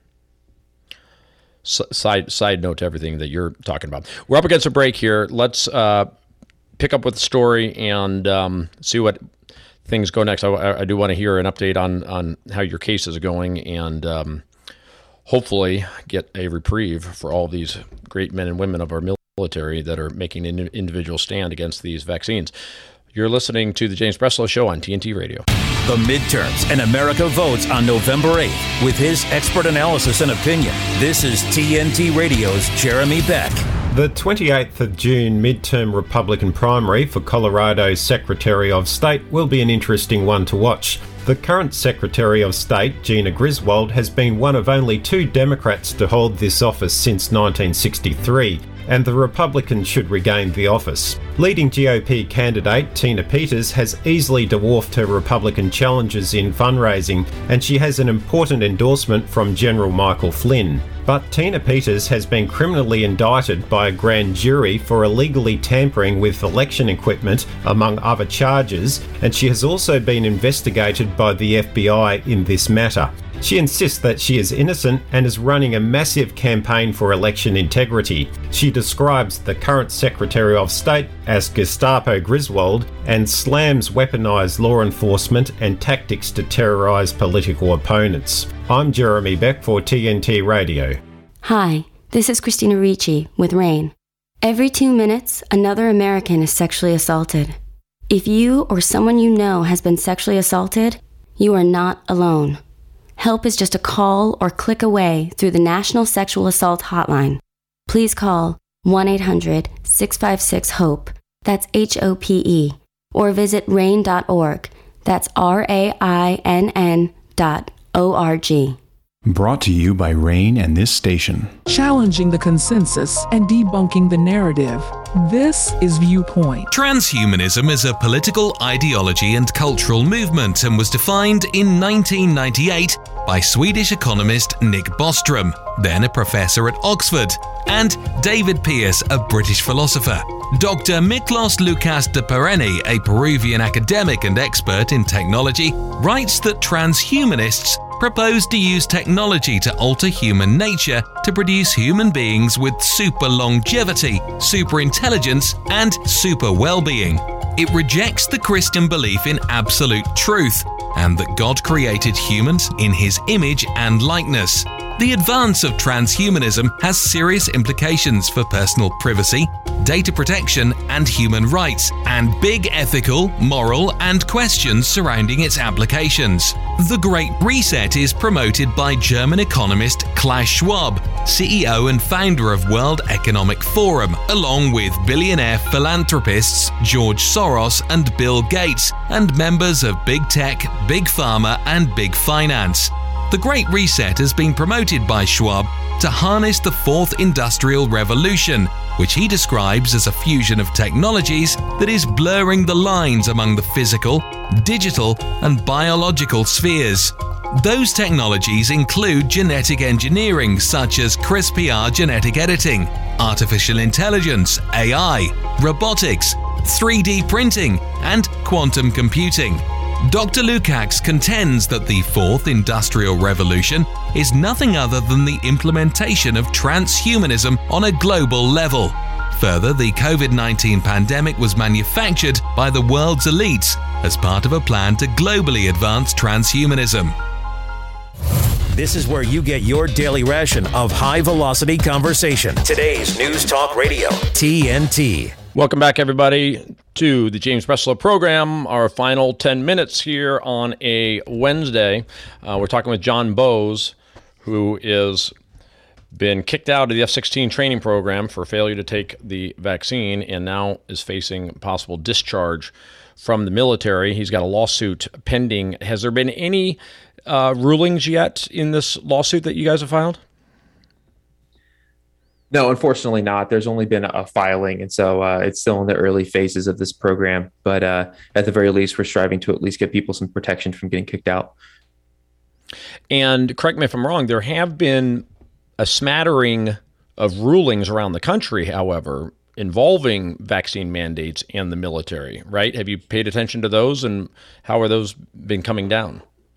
Side side note to everything that you're talking about. We're up against a break here. Let's uh, pick up with the story and um, see what things go next. I, I do want to hear an update on on how your case is going, and um, hopefully get a reprieve for all these great men and women of our military that are making an individual stand against these vaccines. You're listening to the James Breslow Show on T N T Radio. The midterms, and America votes on November eighth. With his expert analysis and opinion, this is T N T Radio's Jeremy Beck. The twenty-eighth of June midterm Republican primary for Colorado's Secretary of State will be an interesting one to watch. The current Secretary of State, Gina Griswold, has been one of only two Democrats to hold this office since nineteen sixty-three. And the Republicans should regain the office. Leading G O P candidate Tina Peters has easily dwarfed her Republican challengers in fundraising, and she has an important endorsement from General Michael Flynn. But Tina Peters has been criminally indicted by a grand jury for illegally tampering with election equipment, among other charges, and she has also been investigated by the F B I in this matter. She insists that she is innocent and is running a massive campaign for election integrity. She describes the current Secretary of State as Gestapo Griswold and slams weaponized law enforcement and tactics to terrorize political opponents. I'm Jeremy Beck for T N T Radio. Hi, this is Christina Ricci with RAIN. Every two minutes, another American is sexually assaulted. If you or someone you know has been sexually assaulted, you are not alone. Help is just a call or click away through the National Sexual Assault Hotline. Please call one eight hundred six five six HOPE, that's H O P E, or visit rain dot org, that's R A I N N dot O R G. Brought to you by RAIN and this station. Challenging the consensus and debunking the narrative. This is Viewpoint. Transhumanism is a political ideology and cultural movement and was defined in nineteen ninety-eight by Swedish economist Nick Bostrom, then a professor at Oxford, and David Pearce, a British philosopher. Doctor Miklos Lukas de Pereni, a Peruvian academic and expert in technology, writes that transhumanists propose to use technology to alter human nature to produce human beings with super longevity, super intelligence, and super well-being. It rejects the Christian belief in absolute truth and that God created humans in his image and likeness. The advance of transhumanism has serious implications for personal privacy, data protection, and human rights, and big ethical, moral, and questions surrounding its applications. The Great Reset is promoted by German economist Klaus Schwab, C E O and founder of World Economic Forum, along with billionaire philanthropists George Soros and Bill Gates, and members of big tech, big pharma, and big finance. The Great Reset has been promoted by Schwab to harness the fourth industrial revolution, which he describes as a fusion of technologies that is blurring the lines among the physical, digital, and biological spheres. Those technologies include genetic engineering such as CRISPR genetic editing, artificial intelligence, A I, robotics, three D printing, and quantum computing. Doctor Lukács contends that the fourth industrial revolution is nothing other than the implementation of transhumanism on a global level. Further, the COVID nineteen pandemic was manufactured by the world's elites as part of a plan to globally advance transhumanism. This is where you get your daily ration of high-velocity conversation. Today's News Talk Radio, T N T. Welcome back, everybody, to the James Breslow program, our final ten minutes here on a Wednesday. Uh, we're talking with John Bowes, who is been kicked out of the F sixteen training program for failure to take the vaccine and now is facing possible discharge from the military. He's got a lawsuit pending. Has there been any uh, rulings yet in this lawsuit that you guys have filed? No, unfortunately not. There's only been a filing, and so uh, it's still in the early phases of this program. But uh, at the very least, we're striving to at least get people some protection from getting kicked out. And correct me if I'm wrong, there have been a smattering of rulings around the country, however, involving vaccine mandates and the military, right? Have you paid attention to those, and how are those been coming down?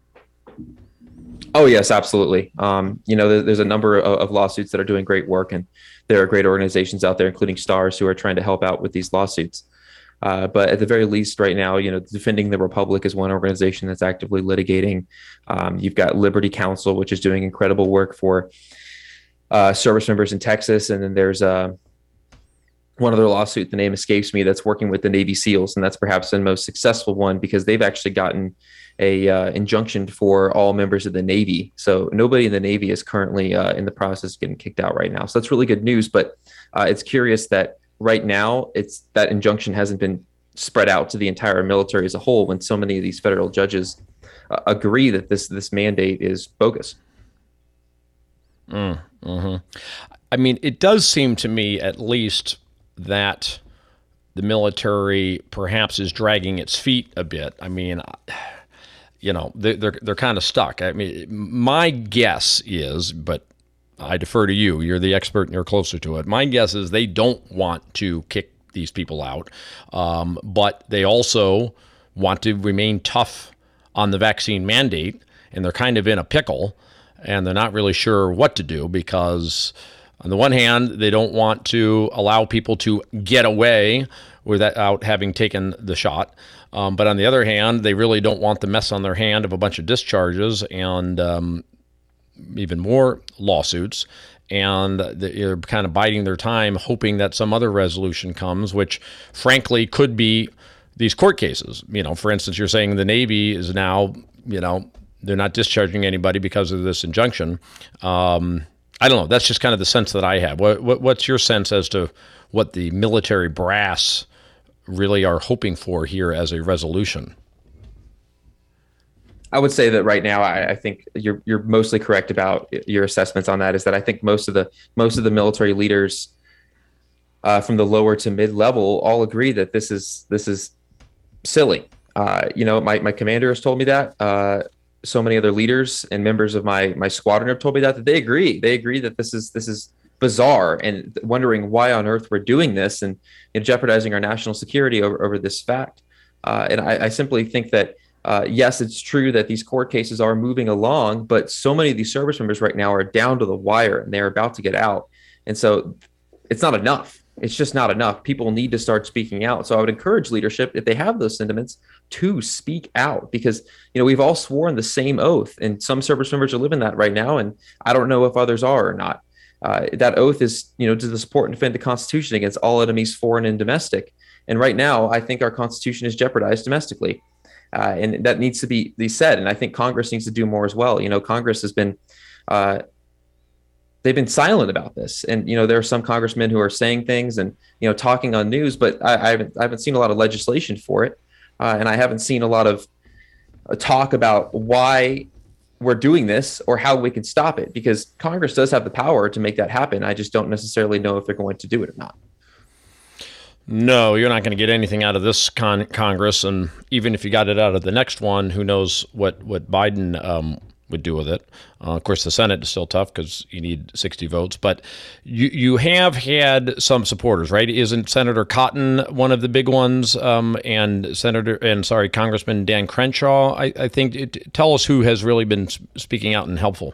Oh, yes, absolutely. Um, you know, there's a number of, of lawsuits that are doing great work, and there are great organizations out there, including STARS, who are trying to help out with these lawsuits. Uh, but at the very least right now, you know, Defending the Republic is one organization that's actively litigating. Um, you've got Liberty Counsel, which is doing incredible work for uh, service members in Texas. And then there's uh, one other lawsuit, the name escapes me, that's working with the Navy SEALs. And that's perhaps the most successful one because they've actually gotten a uh, injunction for all members of the Navy. So nobody in the Navy is currently uh, in the process of getting kicked out right now. So that's really good news. But uh, it's curious that right now it's that injunction hasn't been spread out to the entire military as a whole when so many of these federal judges uh, agree that this this mandate is bogus. Mm, mm-hmm. I mean, it does seem to me at least that the military perhaps is dragging its feet a bit. I mean, you know, they're they're, they're kind of stuck. I mean, my guess is, but I defer to you. You're the expert and you're closer to it. My guess is they don't want to kick these people out, um, but they also want to remain tough on the vaccine mandate, and they're kind of in a pickle, and they're not really sure what to do because on the one hand, they don't want to allow people to get away without having taken the shot. Um, but on the other hand, they really don't want the mess on their hand of a bunch of discharges and um, even more lawsuits. And they're kind of biding their time, hoping that some other resolution comes, which frankly could be these court cases. You know, for instance, you're saying the Navy is now, you know, they're not discharging anybody because of this injunction. Um, I don't know. That's just kind of the sense that I have. What, what, what's your sense as to what the military brass really are hoping for here as a resolution? I would say that right now, I, I think you're you're mostly correct about your assessments on that. Is that I think most of the most of the military leaders uh, from the lower to mid level all agree that this is this is silly. Uh, you know, my my commander has told me that. Uh, so many other leaders and members of my my squadron have told me that that they agree. They agree that this is this is bizarre and wondering why on earth we're doing this and you know, jeopardizing our national security over over this fact. Uh, and I, I simply think that. Uh, yes, it's true that these court cases are moving along, but so many of these service members right now are down to the wire and they're about to get out. And so it's not enough. It's just not enough. People need to start speaking out. So I would encourage leadership, if they have those sentiments, to speak out because, you know, we've all sworn the same oath and some service members are living that right now. And I don't know if others are or not. Uh, that oath is, you know, to support and defend the Constitution against all enemies, foreign and domestic. And right now, I think our Constitution is jeopardized domestically. Uh, and that needs to be, be said. And I think Congress needs to do more as well. You know, Congress has been, uh, they've been silent about this. And, you know, there are some congressmen who are saying things and, you know, talking on news, but I, I haven't, I haven't seen a lot of legislation for it. Uh, and I haven't seen a lot of uh, talk about why we're doing this or how we can stop it, because Congress does have the power to make that happen. I just don't necessarily know if they're going to do it or not. No, you're not going to get anything out of this con- Congress, and even if you got it out of the next one, who knows what what Biden um, would do with it. Uh, of course, the Senate is still tough because you need sixty votes, but you you have had some supporters, right? Isn't Senator Cotton one of the big ones? Um, and Senator and sorry, Congressman Dan Crenshaw, I, I think. It, tell us who has really been speaking out and helpful.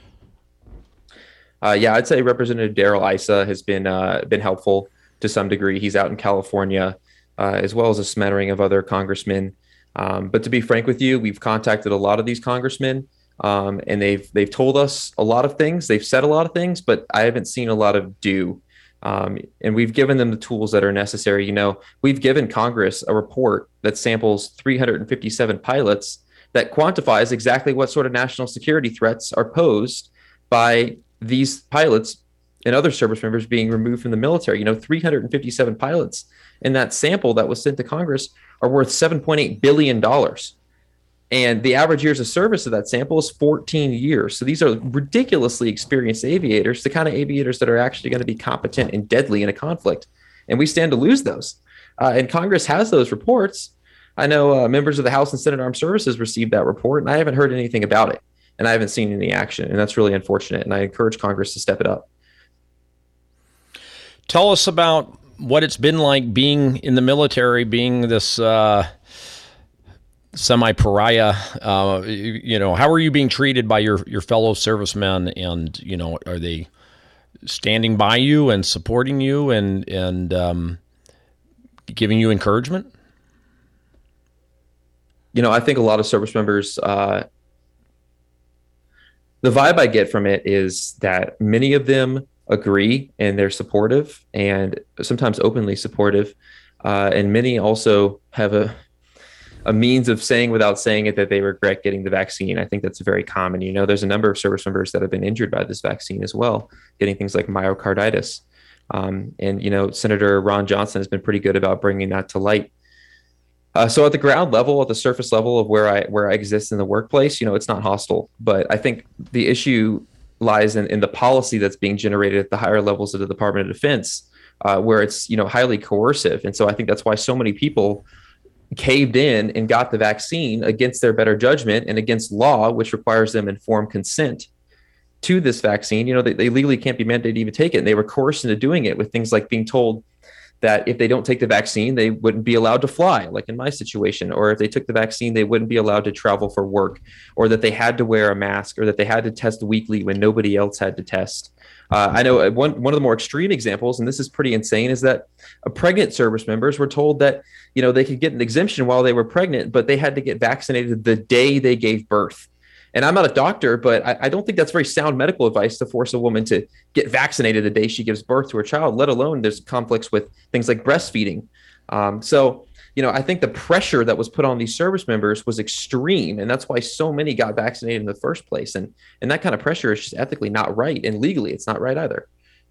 Uh, yeah, I'd say Representative Darrell Issa has been uh, been helpful to some degree. He's out in California, uh, as well as a smattering of other congressmen. Um, but to be frank with you, we've contacted a lot of these congressmen. Um, and they've they've told us a lot of things. They've said a lot of things, but I haven't seen a lot of do. Um, and we've given them the tools that are necessary. You know, we've given Congress a report that samples three hundred fifty-seven pilots that quantifies exactly what sort of national security threats are posed by these pilots and other service members being removed from the military. You know, three hundred fifty-seven pilots in that sample that was sent to Congress are worth seven point eight billion dollars. And the average years of service of that sample is fourteen years. So these are ridiculously experienced aviators, the kind of aviators that are actually going to be competent and deadly in a conflict. And we stand to lose those. Uh, and Congress has those reports. I know uh, members of the House and Senate Armed Services received that report, and I haven't heard anything about it. And I haven't seen any action. And that's really unfortunate. And I encourage Congress to step it up. Tell us about what it's been like being in the military, being this uh, semi-pariah. Uh, you, you know, how are you being treated by your, your fellow servicemen? And, you know, are they standing by you and supporting you and, and um, giving you encouragement? You know, I think a lot of service members, uh, the vibe I get from it is that many of them agree and they're supportive and sometimes openly supportive. Uh, and many also have a, a means of saying without saying it that they regret getting the vaccine. I think that's very common. You know, there's a number of service members that have been injured by this vaccine as well, getting things like myocarditis. Um, and, you know, Senator Ron Johnson has been pretty good about bringing that to light. Uh, so at the ground level, at the surface level of where I where I exist in the workplace, you know, it's not hostile. But I think the issue lies in, in the policy that's being generated at the higher levels of the Department of Defense, uh, where it's, you know, highly coercive. And so I think that's why so many people caved in and got the vaccine against their better judgment and against law, which requires them informed consent to this vaccine. You know, they, they legally can't be mandated to even take it. And they were coerced into doing it with things like being told that if they don't take the vaccine, they wouldn't be allowed to fly, like in my situation, or if they took the vaccine, they wouldn't be allowed to travel for work, or that they had to wear a mask, or that they had to test weekly when nobody else had to test. Uh, I know one, one of the more extreme examples, and this is pretty insane, is that uh, pregnant service members were told that, you know, they could get an exemption while they were pregnant, but they had to get vaccinated the day they gave birth. And I'm not a doctor, but I, I don't think that's very sound medical advice to force a woman to get vaccinated the day she gives birth to her child, let alone there's conflicts with things like breastfeeding. Um, so, you know, I think the pressure that was put on these service members was extreme. And that's why so many got vaccinated in the first place. And, and that kind of pressure is just ethically not right. And legally, it's not right either.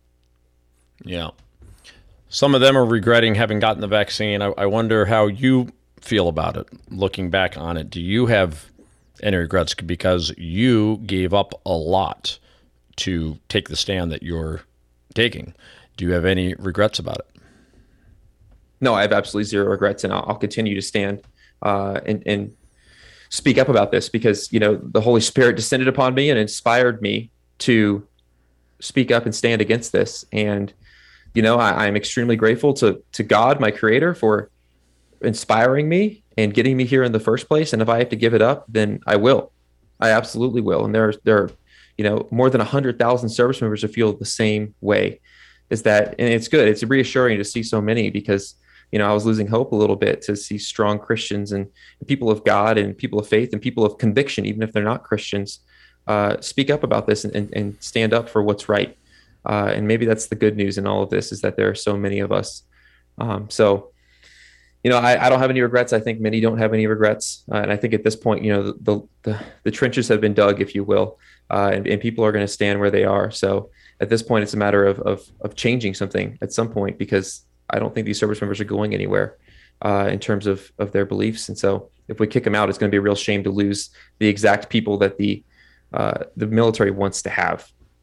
Yeah. Some of them are regretting having gotten the vaccine. I, I wonder how you feel about it, looking back on it. Do you have any regrets because you gave up a lot to take the stand that you're taking? Do you have any regrets about it? No, I have absolutely zero regrets, and I'll, I'll continue to stand uh, and, and speak up about this because, you know, the Holy Spirit descended upon me and inspired me to speak up and stand against this. And, you know, I, I'm extremely grateful to to God, my Creator, for inspiring me and getting me here in the first place. And if I have to give it up, then I will. I absolutely will. And there are, there are, you know, more than one hundred thousand service members who feel the same way. Is that, and it's good. It's reassuring to see so many because, you know, I was losing hope a little bit to see strong Christians and people of God and people of faith and people of conviction, even if they're not Christians, uh, speak up about this and, and, and stand up for what's right. Uh, and maybe that's the good news in all of this, is that there are so many of us. Um, so, You know, I, I don't have any regrets. I think many don't have any regrets. Uh, and I think at this point, you know, the the, the, the trenches have been dug, if you will, uh, and, and people are going to stand where they are. So at this point, it's a matter of, of of changing something at some point, because I don't think these service members are going anywhere uh, in terms of, of their beliefs. And so if we kick them out, it's going to be a real shame to lose the exact people that the uh, the military wants to have,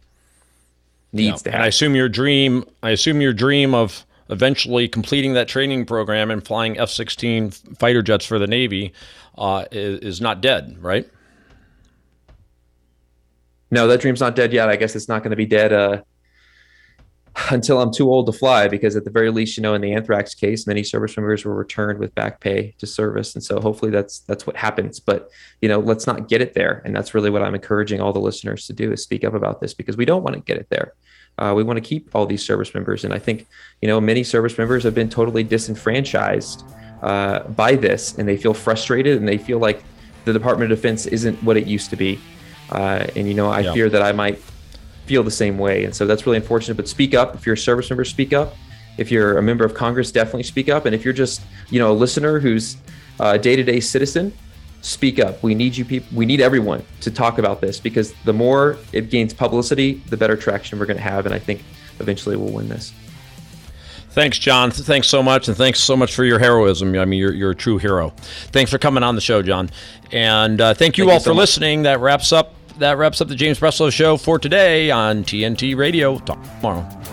needs yeah. to have. And I assume your dream, I assume your dream of eventually completing that training program and flying F sixteen fighter jets for the Navy uh, is, is not dead, right? No, that dream's not dead yet. I guess it's not going to be dead uh, until I'm too old to fly, because at the very least, you know, in the anthrax case, many service members were returned with back pay to service. And so hopefully that's that's what happens. But, you know, let's not get it there. And that's really what I'm encouraging all the listeners to do, is speak up about this, because we don't want to get it there. Uh, we want to keep all these service members. And I think, you know, many service members have been totally disenfranchised uh, by this, and they feel frustrated, and they feel like the Department of Defense isn't what it used to be. Uh, and, you know, I yeah. fear that I might feel the same way. And so that's really unfortunate. But speak up. If you're a service member, speak up. If you're a member of Congress, definitely speak up. And if you're just, you know, a listener who's a day-to-day citizen, speak up. We need you people. We need everyone to talk about this, because the more it gains publicity, the better traction we're going to have. And I think eventually we'll win this. Thanks, John. Thanks so much. And thanks so much for your heroism. I mean, you're, you're a true hero. Thanks for coming on the show, John. And uh, thank you thank all you so for much. listening. That wraps up, that wraps up the James Breslow Show for today on T N T Radio. Talk tomorrow.